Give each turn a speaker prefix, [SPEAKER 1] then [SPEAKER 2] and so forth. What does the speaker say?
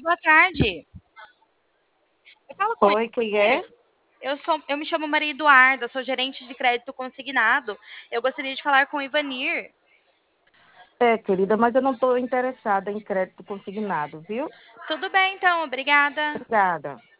[SPEAKER 1] boa tarde. Eu falo com o
[SPEAKER 2] Oi, quem
[SPEAKER 1] Ivanir?
[SPEAKER 2] é?
[SPEAKER 1] Eu me chamo Maria Eduarda, sou gerente de crédito consignado. Eu gostaria de falar com o Ivanir.
[SPEAKER 2] É, querida, mas eu não estou interessada em crédito consignado, viu?
[SPEAKER 1] Tudo bem, então, obrigada.
[SPEAKER 2] Obrigada.